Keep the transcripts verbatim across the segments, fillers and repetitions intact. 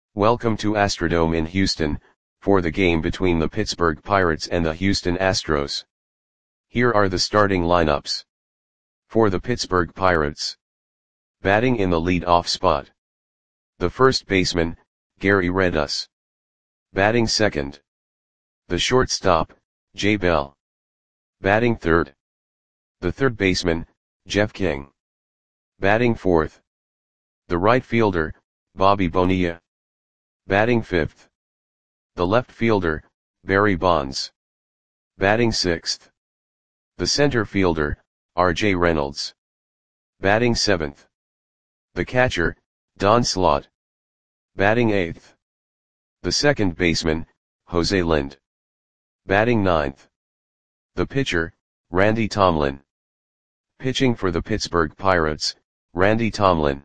Welcome to Astrodome in Houston, for the game between the Pittsburgh Pirates and the Houston Astros. Here are the starting lineups. For the Pittsburgh Pirates. Batting in the lead-off spot. The first baseman, Gary Redus. Batting second. The shortstop, Jay Bell. Batting third. The third baseman, Jeff King. Batting fourth. The right fielder, Bobby Bonilla. Batting fifth. The left fielder, Barry Bonds. Batting sixth. The center fielder, R J Reynolds. Batting seventh. The catcher, Don Slaught. Batting eighth. The second baseman, Jose Lind. Batting ninth. The pitcher, Randy Tomlin. Pitching for the Pittsburgh Pirates, Randy Tomlin.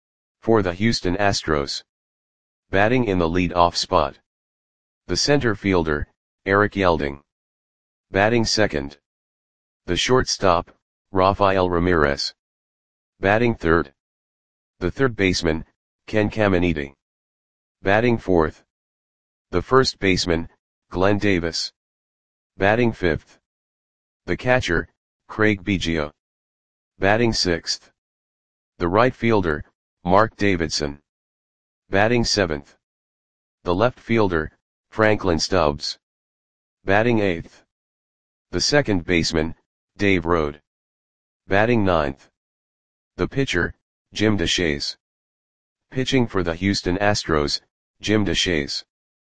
For the Houston Astros. Batting in the lead-off spot. The center fielder, Eric Yelding. Batting second. The shortstop, Rafael Ramirez. Batting third. The third baseman, Ken Caminiti. Batting fourth. The first baseman, Glenn Davis. Batting fifth. The catcher, Craig Biggio. Batting sixth. The right fielder, Mark Davidson. Batting seventh. The left fielder, Franklin Stubbs. Batting eighth. The second baseman, Dave Rode. Batting ninth. The pitcher, Jim Deshaies. Pitching for the Houston Astros, Jim Deshaies.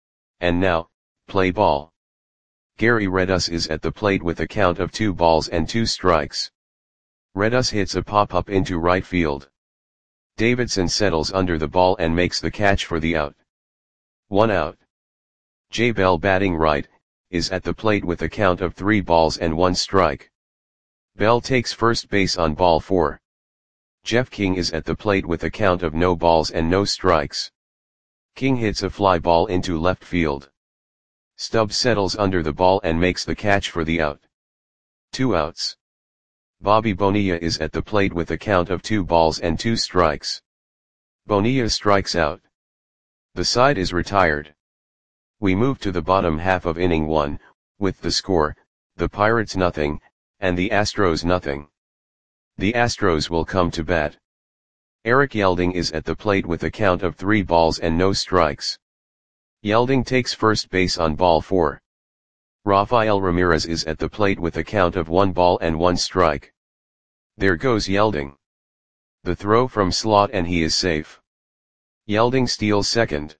And now, play ball. Gary Redus is at the plate with a count of two balls and two strikes. Redus hits a pop-up into right field. Davidson settles under the ball and makes the catch for the out. One out. Jay Bell, batting right, is at the plate with a count of three balls and one strike. Bell takes first base on ball four. Jeff King is at the plate with a count of no balls and no strikes. King hits a fly ball into left field. Stubbs settles under the ball and makes the catch for the out. Two outs. Bobby Bonilla is at the plate with a count of two balls and two strikes. Bonilla strikes out. The side is retired. We move to the bottom half of inning one, with the score, the Pirates nothing, and the Astros nothing. The Astros will come to bat. Eric Yelding is at the plate with a count of three balls and no strikes. Yelding takes first base on ball four. Rafael Ramirez is at the plate with a count of one ball and one strike. There goes Yelding. The throw from Slaught and he is safe. Yelding steals second.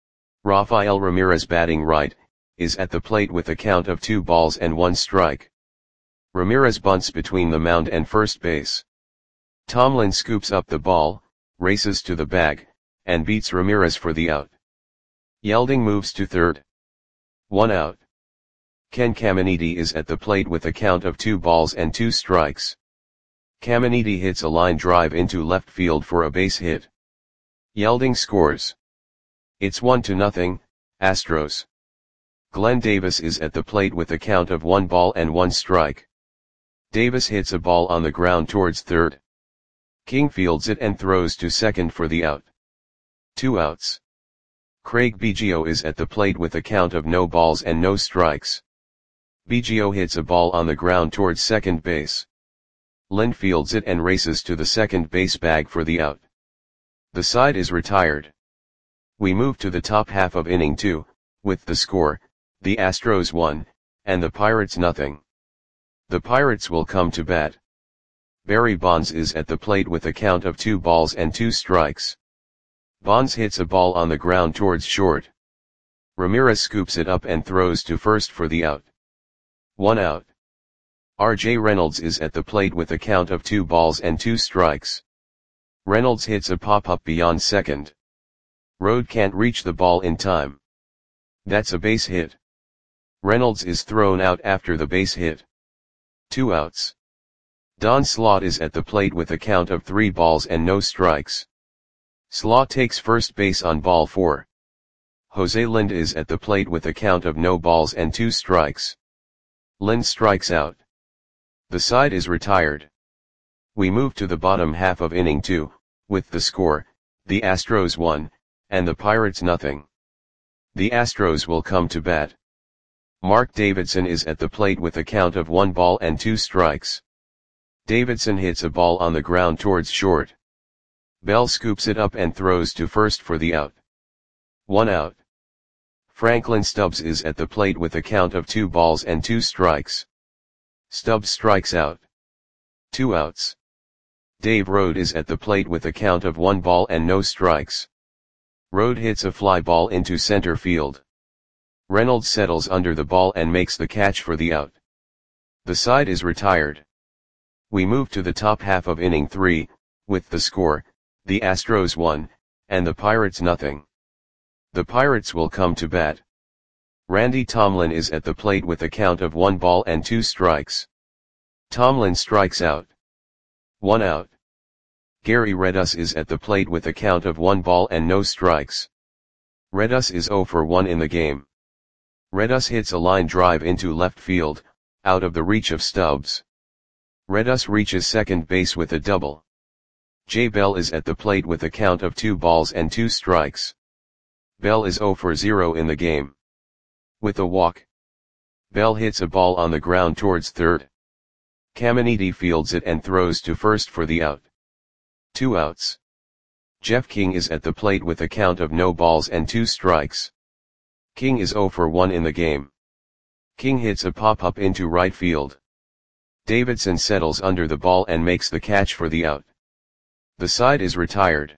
Rafael Ramirez, batting right, is at the plate with a count of two balls and one strike. Ramirez bunts between the mound and first base. Tomlin scoops up the ball, races to the bag, and beats Ramirez for the out. Yelding moves to third. One out. Ken Caminiti is at the plate with a count of two balls and two strikes. Caminiti hits a line drive into left field for a base hit. Yelding scores. It's one to nothing, Astros. Glenn Davis is at the plate with a count of one ball and one strike. Davis hits a ball on the ground towards third. King fields it and throws to second for the out. Two outs. Craig Biggio is at the plate with a count of no balls and no strikes. Biggio hits a ball on the ground towards second base. Lind fields it and races to the second base bag for the out. The side is retired. We move to the top half of inning two, with the score, the Astros one, and the Pirates nothing. The Pirates will come to bat. Barry Bonds is at the plate with a count of two balls and two strikes. Bonds hits a ball on the ground towards short. Ramirez scoops it up and throws to first for the out. One out. R J Reynolds is at the plate with a count of two balls and two strikes. Reynolds hits a pop-up beyond second. Rode can't reach the ball in time. That's a base hit. Reynolds is thrown out after the base hit. Two outs. Don Slaught is at the plate with a count of three balls and no strikes. Slaught takes first base on ball four. Jose Lind is at the plate with a count of no balls and two strikes. Lind strikes out. The side is retired. We move to the bottom half of inning two, with the score, the Astros one, and the Pirates nothing. The Astros will come to bat. Mark Davidson is at the plate with a count of one ball and two strikes. Davidson hits a ball on the ground towards short. Bell scoops it up and throws to first for the out. One out. Franklin Stubbs is at the plate with a count of two balls and two strikes. Stubbs strikes out. Two outs. Dave Rode is at the plate with a count of one ball and no strikes. Rode hits a fly ball into center field. Reynolds settles under the ball and makes the catch for the out. The side is retired. We move to the top half of inning three, with the score, the Astros one, and the Pirates nothing. The Pirates will come to bat. Randy Tomlin is at the plate with a count of one ball and two strikes. Tomlin strikes out. One out. Gary Redus is at the plate with a count of one ball and no strikes. Redus is zero for one in the game. Redus hits a line drive into left field, out of the reach of Stubbs. Redus reaches second base with a double. Jay Bell is at the plate with a count of two balls and two strikes. Bell is zero for zero in the game. With a walk. Bell hits a ball on the ground towards third. Caminiti fields it and throws to first for the out. Two outs. Jeff King is at the plate with a count of no balls and two strikes. King is zero for one in the game. King hits a pop-up into right field. Davidson settles under the ball and makes the catch for the out. The side is retired.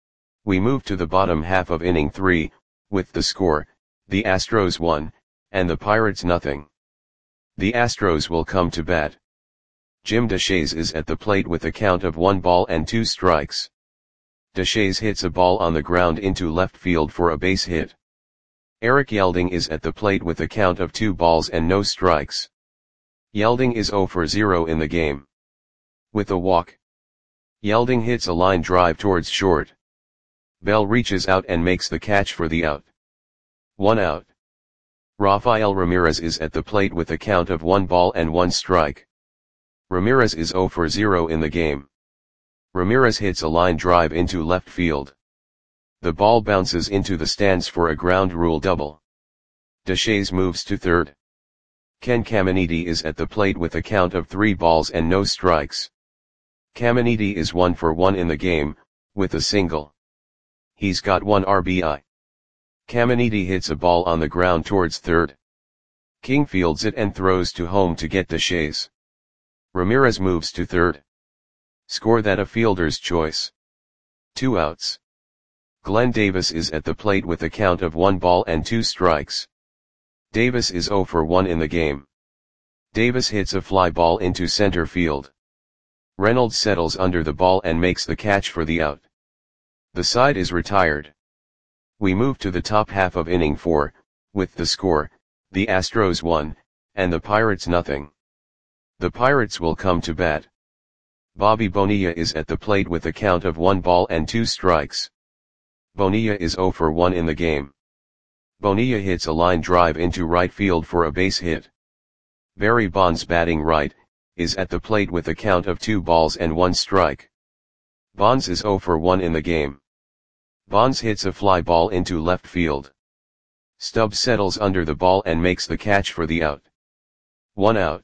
We move to the bottom half of inning three, with the score, the Astros one, and the Pirates nothing. The Astros will come to bat. Jim Deshaies is at the plate with a count of one ball and two strikes. Deshaies hits a ball on the ground into left field for a base hit. Eric Yelding is at the plate with a count of two balls and no strikes. Yelding is zero for zero in the game. With a walk. Yelding hits a line drive towards short. Bell reaches out and makes the catch for the out. One out. Rafael Ramirez is at the plate with a count of one ball and one strike. Ramirez is zero for zero in the game. Ramirez hits a line drive into left field. The ball bounces into the stands for a ground rule double. Deshaies moves to third. Ken Caminiti is at the plate with a count of three balls and no strikes. Caminiti is one for one in the game, with a single. He's got one R B I. Caminiti hits a ball on the ground towards third. King fields it and throws to home to get Deshaies. Ramirez moves to third. Score that a fielder's choice. Two outs. Glenn Davis is at the plate with a count of one ball and two strikes. Davis is zero for one in the game. Davis hits a fly ball into center field. Reynolds settles under the ball and makes the catch for the out. The side is retired. We move to the top half of inning four, with the score, the Astros one, and the Pirates nothing. The Pirates will come to bat. Bobby Bonilla is at the plate with a count of one ball and two strikes. Bonilla is zero for one in the game. Bonilla hits a line drive into right field for a base hit. Barry Bonds, batting right, is at the plate with a count of two balls and one strike. Bonds is zero for one in the game. Bonds hits a fly ball into left field. Stubbs settles under the ball and makes the catch for the out. One out.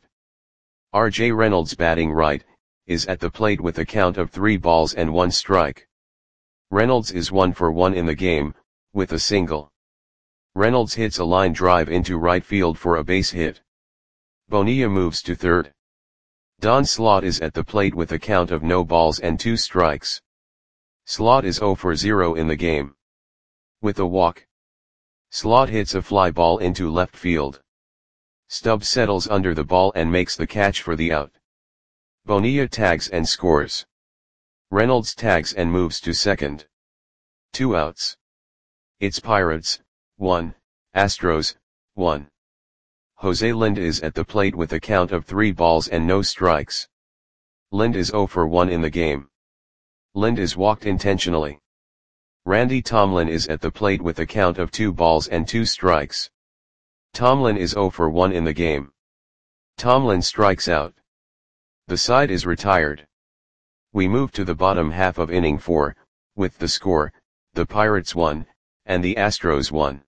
R J Reynolds, batting right, is at the plate with a count of three balls and one strike. Reynolds is one for one in the game, with a single. Reynolds hits a line drive into right field for a base hit. Bonilla moves to third. Don Slaught is at the plate with a count of no balls and two strikes. Slaught is zero for zero in the game. With a walk. Slaught hits a fly ball into left field. Stubbs settles under the ball and makes the catch for the out. Bonilla tags and scores. Reynolds tags and moves to second. Two outs. It's Pirates, one, Astros, one. Jose Lind is at the plate with a count of three balls and no strikes. Lind is zero for one in the game. Lind is walked intentionally. Randy Tomlin is at the plate with a count of two balls and two strikes. Tomlin is zero for one in the game. Tomlin strikes out. The side is retired. We move to the bottom half of inning four, with the score, the Pirates one, and the Astros one.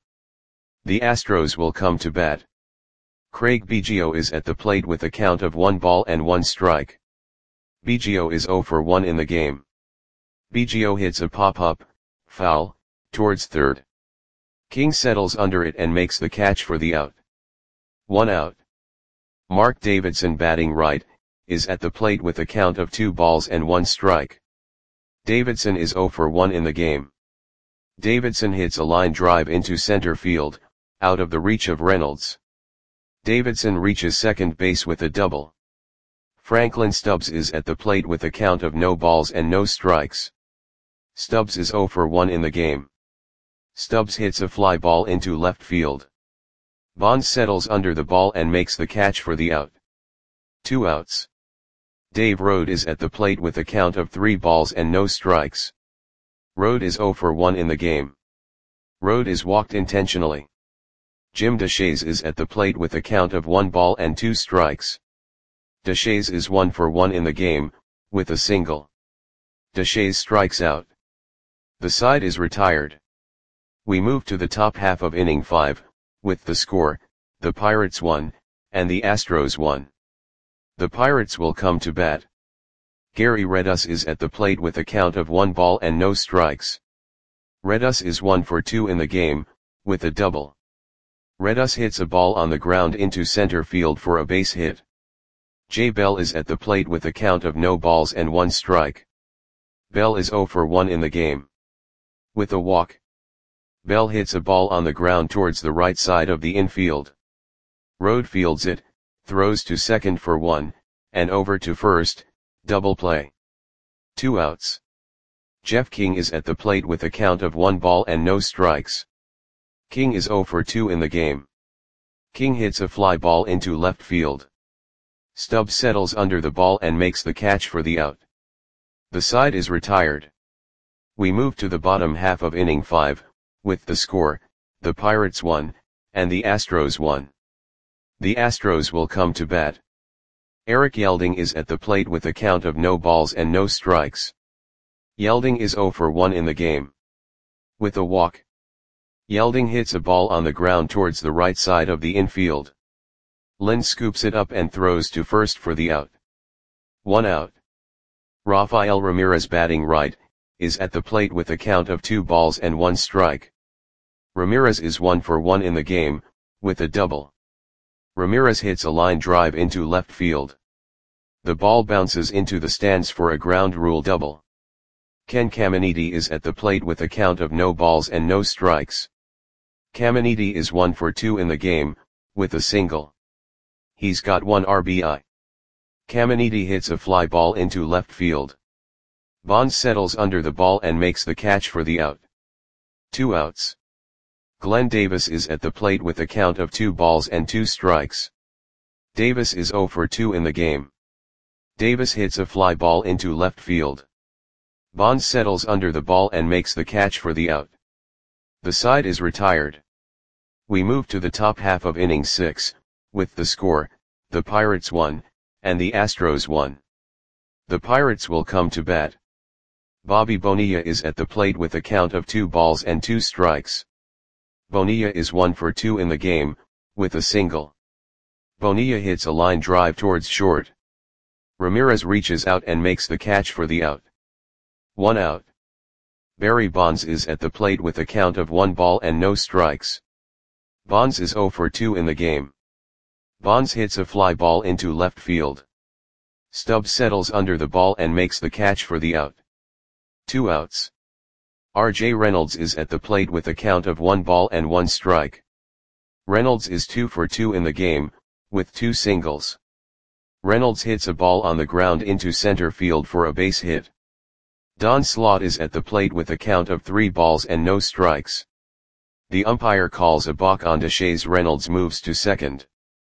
The Astros will come to bat. Craig Biggio is at the plate with a count of one ball and one strike. Biggio is zero for one in the game. Biggio hits a pop-up, foul, towards third. King settles under it and makes the catch for the out. One out. Mark Davidson, batting right, is at the plate with a count of two balls and one strike. Davidson is zero for one in the game. Davidson hits a line drive into center field, out of the reach of Reynolds. Davidson reaches second base with a double. Franklin Stubbs is at the plate with a count of no balls and no strikes. Stubbs is zero for one in the game. Stubbs hits a fly ball into left field. Bonds settles under the ball and makes the catch for the out. Two outs. Dave Rode is at the plate with a count of three balls and no strikes. Rode is zero for one in the game. Rode is walked intentionally. Jim Deshaies is at the plate with a count of one ball and two strikes. Deshaies is one for one in the game, with a single. Deshaies strikes out. The side is retired. We move to the top half of inning five, with the score, the Pirates one, and the Astros one. The Pirates will come to bat. Gary Redus is at the plate with a count of one ball and no strikes. Redus is one for two in the game, with a double. Redus hits a ball on the ground into center field for a base hit. Jay Bell is at the plate with a count of no balls and one strike. Bell is zero for one in the game. With a walk. Bell hits a ball on the ground towards the right side of the infield. Rode fields it, throws to second for one, and over to first, double play. Two outs. Jeff King is at the plate with a count of one ball and no strikes. King is zero for two in the game. King hits a fly ball into left field. Stubbs settles under the ball and makes the catch for the out. The side is retired. We move to the bottom half of inning five, with the score, the Pirates one, and the Astros one. The Astros will come to bat. Eric Yelding is at the plate with a count of no balls and no strikes. Yelding is zero for one in the game. With a walk. Yelding hits a ball on the ground towards the right side of the infield. Lind scoops it up and throws to first for the out. One out. Rafael Ramirez, batting right, is at the plate with a count of two balls and one strike. Ramirez is one for one in the game, with a double. Ramirez hits a line drive into left field. The ball bounces into the stands for a ground rule double. Ken Caminiti is at the plate with a count of no balls and no strikes. Caminiti is one for two in the game, with a single. He's got one R B I. Caminiti hits a fly ball into left field. Bonds settles under the ball and makes the catch for the out. Two outs. Glenn Davis is at the plate with a count of two balls and two strikes. Davis is zero for two in the game. Davis hits a fly ball into left field. Bonds settles under the ball and makes the catch for the out. The side is retired. We move to the top half of inning six, with the score, the Pirates one, and the Astros one. The Pirates will come to bat. Bobby Bonilla is at the plate with a count of two balls and two strikes. Bonilla is one for two in the game, with a single. Bonilla hits a line drive towards short. Ramirez reaches out and makes the catch for the out. One out. Barry Bonds is at the plate with a count of one ball and no strikes. Bonds is zero for two in the game. Bonds hits a fly ball into left field. Stubbs settles under the ball and makes the catch for the out. Two outs. R J Reynolds is at the plate with a count of one ball and one strike. Reynolds is two for two in the game, with two singles. Reynolds hits a ball on the ground into center field for a base hit. Don Slaught is at the plate with a count of three balls and no strikes. The umpire calls a balk on Deshaies. Reynolds moves to second.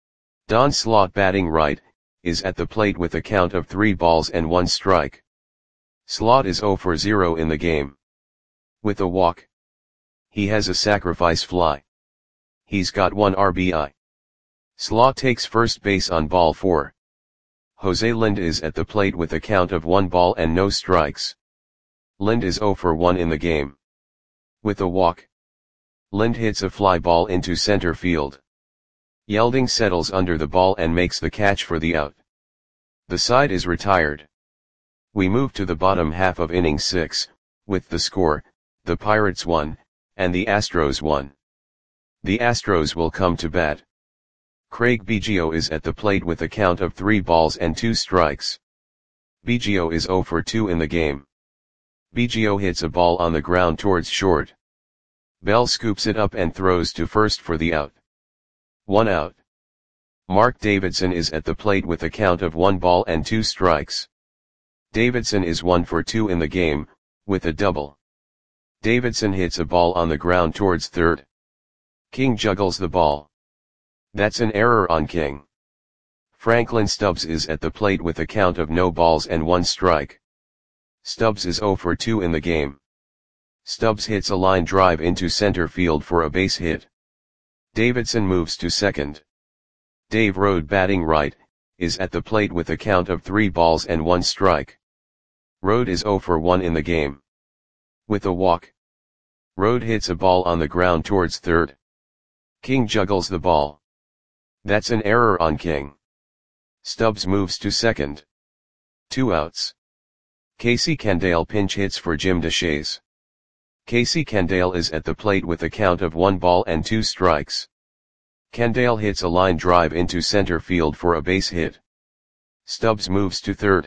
Don Slaught, batting right, is at the plate with a count of three balls and one strike. Slaught is zero for zero in the game. With a walk. He has a sacrifice fly. He's got one R B I. Slaught takes first base on ball four. Jose Lind is at the plate with a count of one ball and no strikes. Lind is zero for one in the game. With a walk. Lind hits a fly ball into center field. Yelding settles under the ball and makes the catch for the out. The side is retired. We move to the bottom half of inning six, with the score, the Pirates one, and the Astros one. The Astros will come to bat. Craig Biggio is at the plate with a count of three balls and two strikes. Biggio is oh for two in the game. Biggio hits a ball on the ground towards short. Bell scoops it up and throws to first for the out. One out. Mark Davidson is at the plate with a count of one ball and two strikes. Davidson is one for two in the game, with a double. Davidson hits a ball on the ground towards third. King juggles the ball. That's an error on King. Franklin Stubbs is at the plate with a count of no balls and one strike. Stubbs is oh for two in the game. Stubbs hits a line drive into center field for a base hit. Davidson moves to second. Dave Rode, batting right, is at the plate with a count of three balls and one strike. Rode is oh for one in the game. With a walk. Rode hits a ball on the ground towards third. King juggles the ball. That's an error on King. Stubbs moves to second. Two outs. Casey Candaele pinch hits for Jim Deshaies. Casey Candaele is at the plate with a count of one ball and two strikes. Candaele hits a line drive into center field for a base hit. Stubbs moves to third.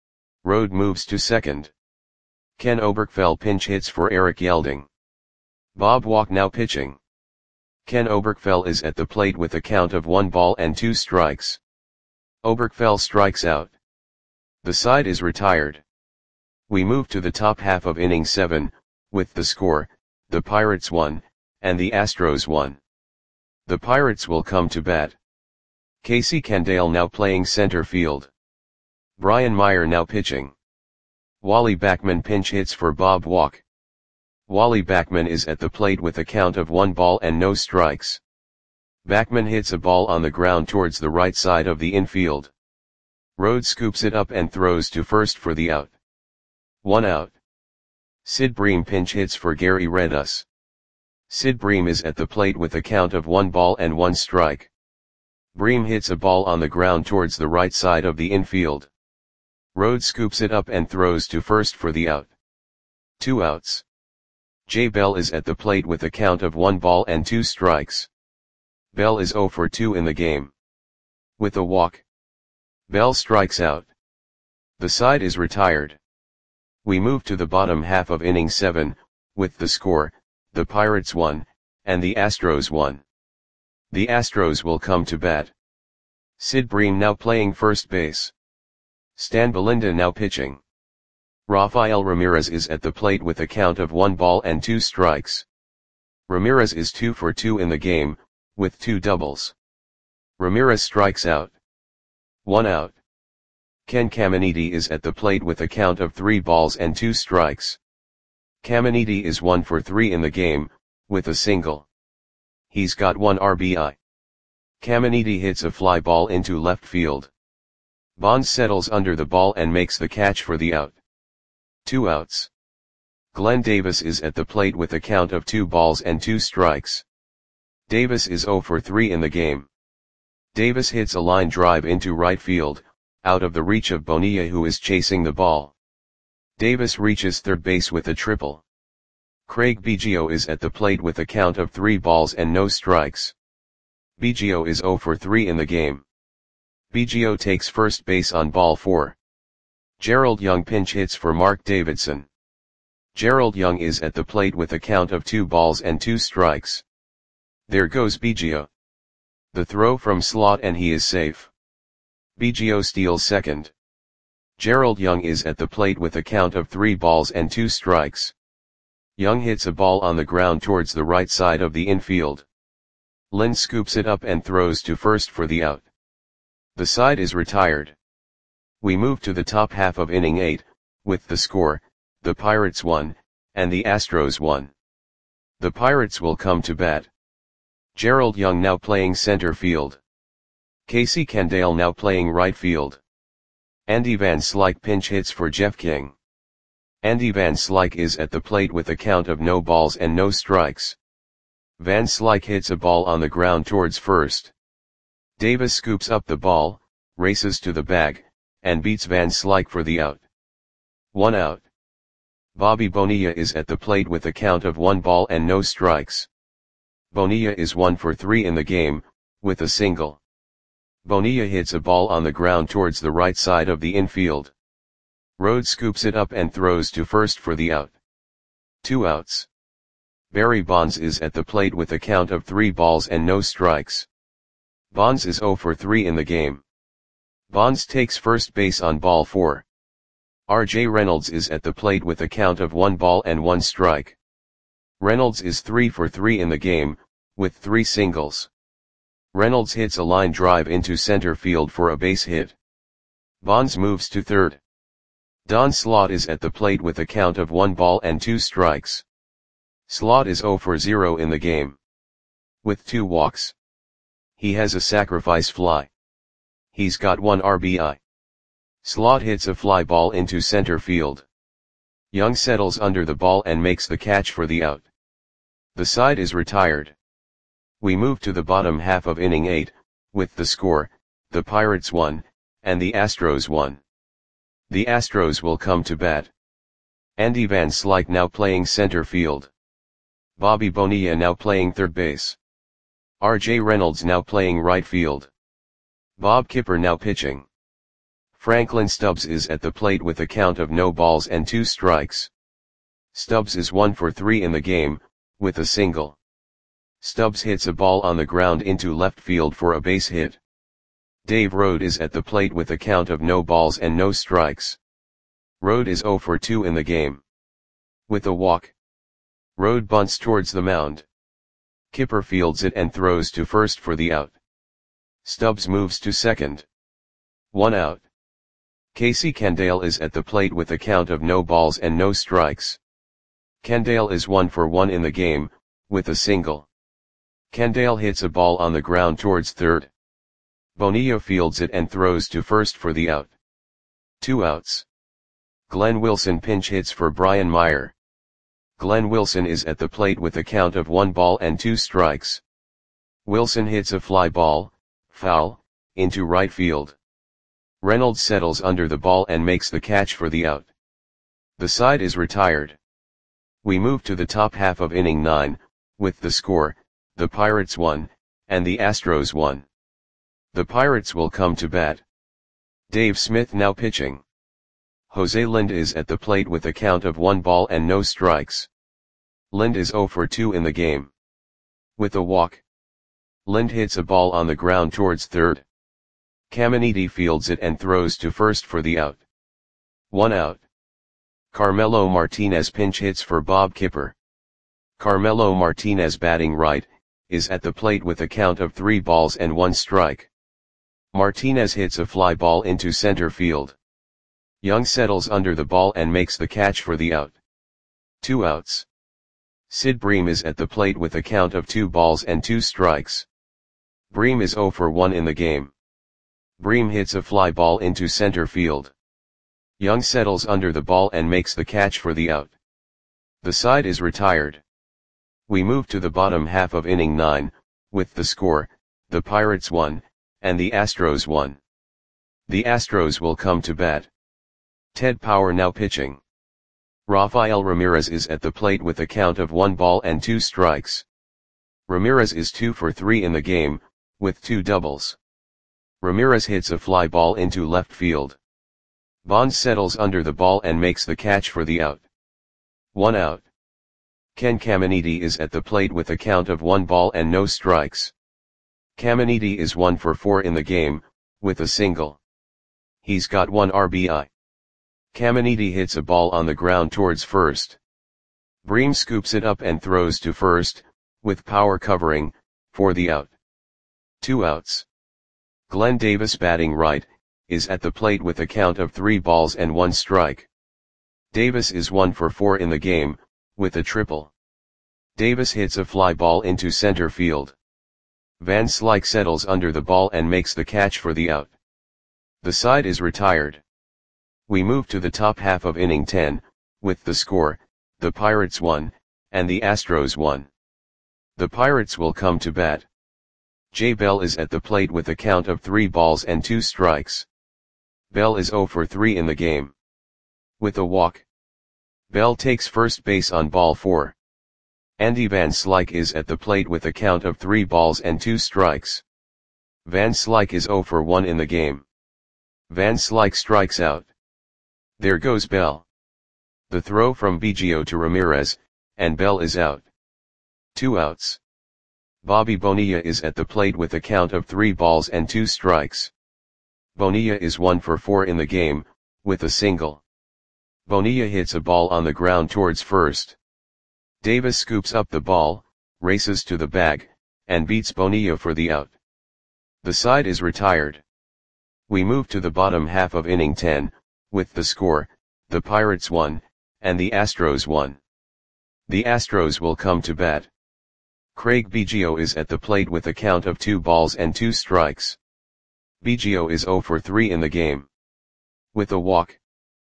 Rode moves to second. Ken Oberkfell pinch hits for Eric Yelding. Bob Walk now pitching. Ken Oberkfell is at the plate with a count of one ball and two strikes. Oberkfell strikes out. The side is retired. We move to the top half of inning seven, with the score, the Pirates one, and the Astros one. The Pirates will come to bat. Casey Candaele now playing center field. Brian Meyer now pitching. Wally Backman pinch hits for Bob Walk. Wally Backman is at the plate with a count of one ball and no strikes. Backman hits a ball on the ground towards the right side of the infield. Rhodes scoops it up and throws to first for the out. One out. Sid Bream pinch hits for Gary Redus. Sid Bream is at the plate with a count of one ball and one strike. Bream hits a ball on the ground towards the right side of the infield. Rhodes scoops it up and throws to first for the out. Two outs. Jay Bell is at the plate with a count of one ball and two strikes. Bell is oh for two in the game. With a walk. Bell strikes out. The side is retired. We move to the bottom half of inning seven, with the score, the Pirates one, and the Astros one. The Astros will come to bat. Sid Bream now playing first base. Stan Belinda now pitching. Rafael Ramirez is at the plate with a count of one ball and two strikes. Ramirez is two for two in the game, with two doubles. Ramirez strikes out. One out. Ken Caminiti is at the plate with a count of three balls and two strikes. Caminiti is one for three in the game, with a single. He's got one R B I. Caminiti hits a fly ball into left field. Bonds settles under the ball and makes the catch for the out. Two outs. Glenn Davis is at the plate with a count of two balls and two strikes. Davis is oh for three in the game. Davis hits a line drive into right field, out of the reach of Bonilla, who is chasing the ball. Davis reaches third base with a triple. Craig Biggio is at the plate with a count of three balls and no strikes. Biggio is oh for three in the game. Biggio takes first base on ball four. Gerald Young pinch hits for Mark Davidson. Gerald Young is at the plate with a count of two balls and two strikes. There goes Biggio. The throw from slot and he is safe. Biggio steals second. Gerald Young is at the plate with a count of three balls and two strikes. Young hits a ball on the ground towards the right side of the infield. Lind scoops it up and throws to first for the out. The side is retired. We move to the top half of inning eight, with the score, the Pirates one, and the Astros one. The Pirates will come to bat. Gerald Young now playing center field. Casey Candaele now playing right field. Andy Van Slyke pinch hits for Jeff King. Andy Van Slyke is at the plate with a count of no balls and no strikes. Van Slyke hits a ball on the ground towards first. Davis scoops up the ball, races to the bag, and beats Van Slyke for the out. One out. Bobby Bonilla is at the plate with a count of one ball and no strikes. Bonilla is one for three in the game, with a single. Bonilla hits a ball on the ground towards the right side of the infield. Rhodes scoops it up and throws to first for the out. Two outs. Barry Bonds is at the plate with a count of three balls and no strikes. Bonds is zero for three in the game. Bonds takes first base on ball four. R J Reynolds is at the plate with a count of one ball and one strike. Reynolds is three for three in the game, with three singles. Reynolds hits a line drive into center field for a base hit. Bonds moves to third. Don Slaught is at the plate with a count of one ball and two strikes. Slaught is zero for zero in the game, with two walks. He has a sacrifice fly. He's got one R B I. Slaught hits a fly ball into center field. Young settles under the ball and makes the catch for the out. The side is retired. We move to the bottom half of inning eight, with the score, the Pirates won, and the Astros won. The Astros will come to bat. Andy Van Slyke now playing center field. Bobby Bonilla now playing third base. R J Reynolds now playing right field. Bob Kipper now pitching. Franklin Stubbs is at the plate with a count of no balls and two strikes. Stubbs is one for three in the game, with a single. Stubbs hits a ball on the ground into left field for a base hit. Dave Rode is at the plate with a count of no balls and no strikes. Rode is zero for two in the game, with a walk. Rode bunts towards the mound. Kipper fields it and throws to first for the out. Stubbs moves to second. One out. Casey Candale is at the plate with a count of no balls and no strikes. Candale is one for one in the game, with a single. Candale hits a ball on the ground towards third. Bonilla fields it and throws to first for the out. Two outs. Glenn Wilson pinch hits for Brian Meyer. Glenn Wilson is at the plate with a count of one ball and two strikes. Wilson hits a fly ball, foul, into right field. Reynolds settles under the ball and makes the catch for the out. The side is retired. We move to the top half of inning nine, with the score, the Pirates won, and the Astros won. The Pirates will come to bat. Dave Smith now pitching. Jose Lind is at the plate with a count of one ball and no strikes. Lind is zero for two in the game, with a walk. Lind hits a ball on the ground towards third. Caminiti fields it and throws to first for the out. One out. Carmelo Martinez pinch hits for Bob Kipper. Carmelo Martinez batting right, is at the plate with a count of three balls and one strike. Martinez hits a fly ball into center field. Young settles under the ball and makes the catch for the out. Two outs. Sid Bream is at the plate with a count of two balls and two strikes. Bream is zero for one in the game. Bream hits a fly ball into center field. Young settles under the ball and makes the catch for the out. The side is retired. We move to the bottom half of inning nine, with the score, the Pirates won, and the Astros won. The Astros will come to bat. Ted Power now pitching. Rafael Ramirez is at the plate with a count of one ball and two strikes. Ramirez is two for three in the game, with two doubles. Ramirez hits a fly ball into left field. Bonds settles under the ball and makes the catch for the out. One out. Ken Caminiti is at the plate with a count of one ball and no strikes. Caminiti is one for four in the game, with a single. He's got one R B I. Caminiti hits a ball on the ground towards first. Bream scoops it up and throws to first, with Power covering, for the out. Two outs. Glenn Davis batting right, is at the plate with a count of three balls and one strike. Davis is one for four in the game, with a triple. Davis hits a fly ball into center field. Van Slyke settles under the ball and makes the catch for the out. The side is retired. We move to the top half of inning ten, with the score, the Pirates won, and the Astros won. The Pirates will come to bat. Jay Bell is at the plate with a count of three balls and two strikes. Bell is zero for three in the game. With a walk. Bell takes first base on ball four. Andy Van Slyke is at the plate with a count of three balls and two strikes. Van Slyke is zero for one in the game. Van Slyke strikes out. There goes Bell. The throw from Biggio to Ramirez, and Bell is out. Two outs. Bobby Bonilla is at the plate with a count of three balls and two strikes. Bonilla is one for four in the game, with a single. Bonilla hits a ball on the ground towards first. Davis scoops up the ball, races to the bag, and beats Bonilla for the out. The side is retired. We move to the bottom half of inning ten, with the score, the Pirates won, and the Astros won. The Astros will come to bat. Craig Biggio is at the plate with a count of two balls and two strikes. Biggio is zero for three in the game. With a walk.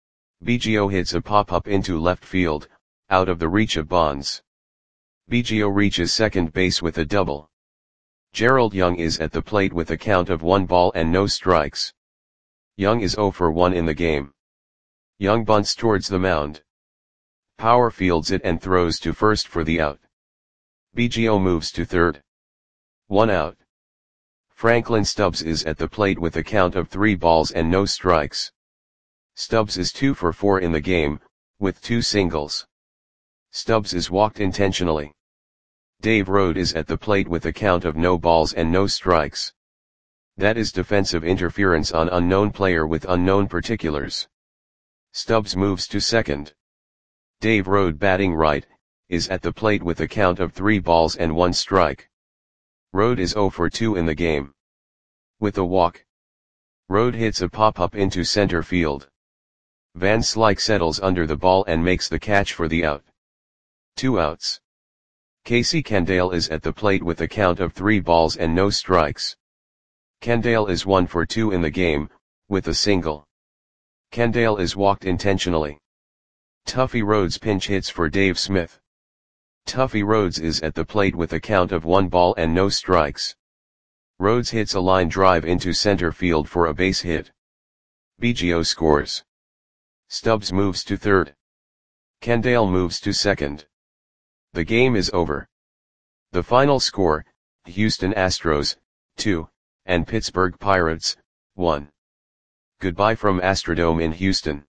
Biggio hits a pop-up into left field, out of the reach of Bonds. Biggio reaches second base with a double. Gerald Young is at the plate with a count of one ball and no strikes. Young is zero for one in the game. Young bunts towards the mound. Power fields it and throws to first for the out. Biggio moves to third. One out. Franklin Stubbs is at the plate with a count of three balls and no strikes. Stubbs is two for four in the game, with two singles. Stubbs is walked intentionally. Dave Road is at the plate with a count of no balls and no strikes. That is defensive interference on unknown player with unknown particulars. Stubbs moves to second. Dave Road, batting right, is at the plate with a count of three balls and one strike. Road is zero for two in the game. With a walk. Road hits a pop-up into center field. Van Slyke settles under the ball and makes the catch for the out. Two outs. Casey Candale is at the plate with a count of three balls and no strikes. Candale is one for two in the game, with a single. Candale is walked intentionally. Tuffy Rhodes pinch hits for Dave Smith. Tuffy Rhodes is at the plate with a count of one ball and no strikes. Rhodes hits a line drive into center field for a base hit. Biggio scores. Stubbs moves to third. Candale moves to second. The game is over. The final score, Houston Astros, two, and Pittsburgh Pirates, one. Goodbye from Astrodome in Houston.